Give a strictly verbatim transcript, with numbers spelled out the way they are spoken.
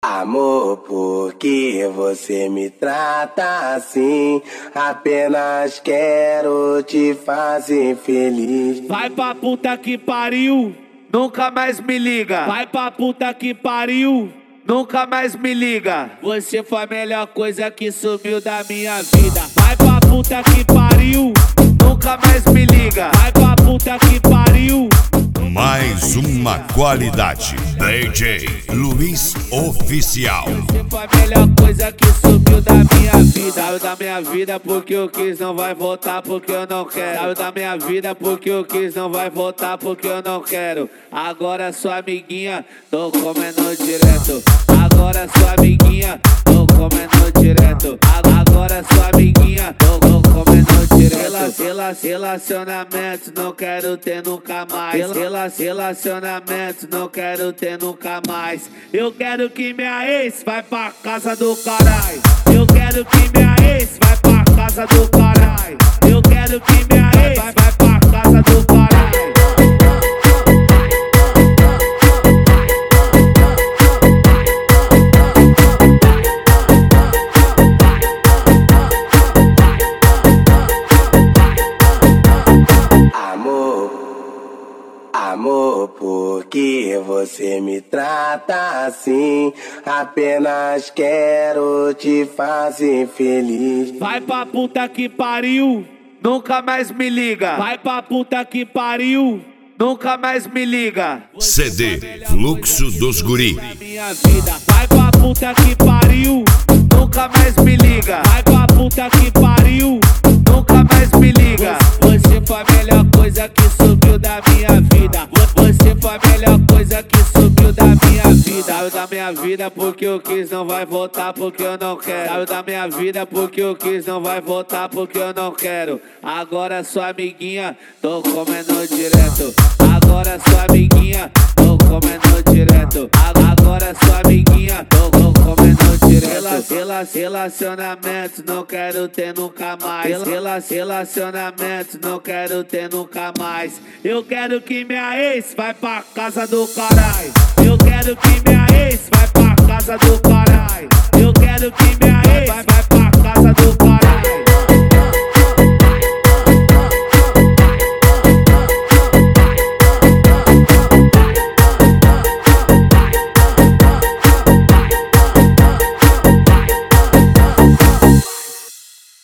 Amor, por que você me trata assim? Apenas quero te fazer feliz. Vai pra puta que pariu, nunca mais me liga. Vai pra puta que pariu, nunca mais me liga. Você foi a melhor coisa que sumiu da minha vida. Vai pra puta que pariu, nunca mais me liga. Vai pra puta que pariu. Mais uma qualidade. D J Luiz Oficial. Você foi a melhor coisa que sumiu da minha vida. Saiu da minha vida porque eu quis, não vai voltar porque eu não quero. Saiu da minha vida porque eu quis, não vai voltar porque eu não quero. Agora sua amiguinha, tô comendo direto. Agora sua amiguinha, tô comendo direto. Agora sua amiguinha, tô comendo direto. Rela, relacionamento, não quero ter nunca mais. Rela, relacionamento, não quero ter nunca mais. Eu quero que minha ex vai pra casa do caralho. Eu quero que minha ex vai pra casa do caralho. Eu quero que minha ex vai, vai pra casa do caralho. Amor, por que você me trata assim? Apenas quero te fazer feliz. Vai pra puta que pariu, nunca mais me liga. Vai pra puta que pariu, nunca mais me liga. C D Fluxo dos Guri. Vai pra puta que pariu, nunca mais me liga. Vai pra puta que pariu, nunca mais me liga. Você foi a melhor coisa que subiu da minha vida. Você foi a melhor coisa que subiu da minha vida. Saiu da minha vida porque eu quis, não vai voltar porque eu não quero. Saiu da minha vida porque eu quis, não vai voltar porque eu não quero. Agora sua amiguinha, tô comendo direto. Agora sua amiguinha, tô comendo direto. Agora sua amiguinha, tô comendo direto. Rela, relacionamento, não quero ter nunca mais. Rela, relacionamento, não quero ter nunca mais. Eu quero que minha ex vai pra casa do caralho. Eu quero que minha ex vai pra casa do caralho. Eu quero que minha ex vai, vai pra casa do caralho.